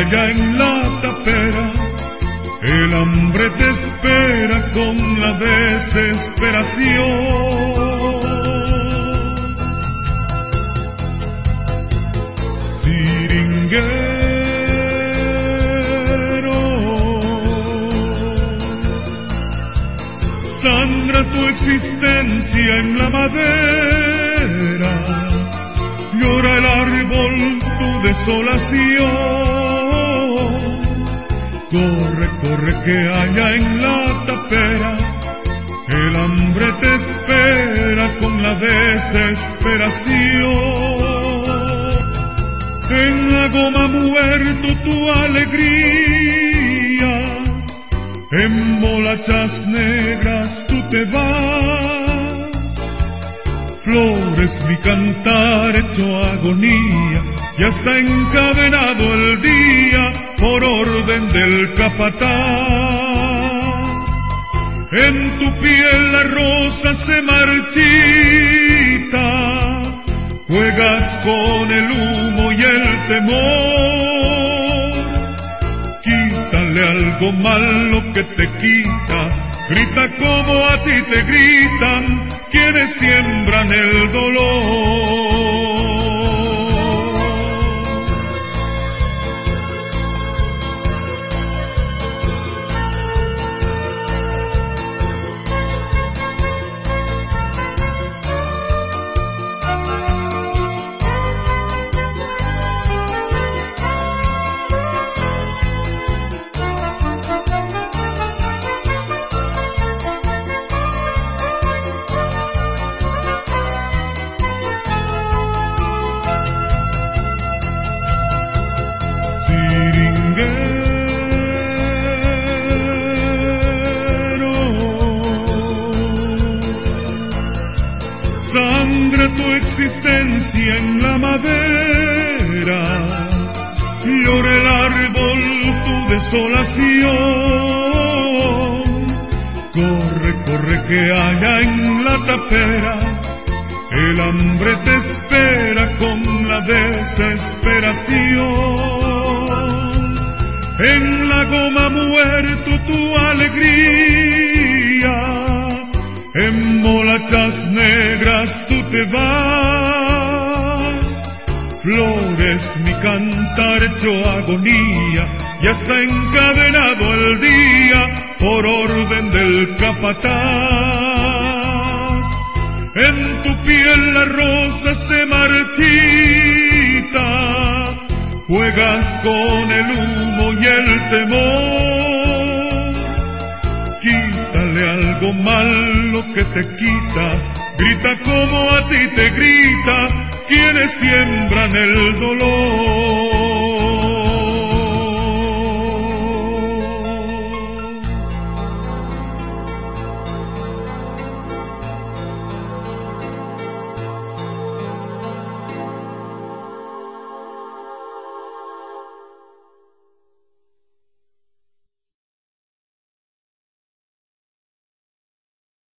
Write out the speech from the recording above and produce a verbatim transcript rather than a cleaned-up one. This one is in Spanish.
allá en la tapera, el hambre te espera con la desesperación. Siringuero, sangra tu existencia en la madera, llora el árbol tu desolación. Corre, corre que allá en la tapera, el hambre te espera con la desesperación. En la goma muerto tu alegría, en bolachas negras tú te vas. Flores, mi cantar hecho agonía, ya está encadenado el día por orden del capataz. En tu piel la rosa se marchita, juegas con el humo y el temor. Quítale algo malo que te quita, grita como a ti te gritan quienes siembran el dolor. Sangra tu existencia en la madera, llora el árbol tu desolación. Corre, corre que allá en la tapera, el hambre te espera con la desesperación. En la goma muerto tu alegría, en bolachas negras tú te vas. Flores, mi cantar hecho agonía, ya está encadenado el día por orden del capataz. En tu piel la rosa se marchita, juegas con el humo y el temor. Quítale algo malo que te quita, grita como a ti te grita quienes siembran el dolor.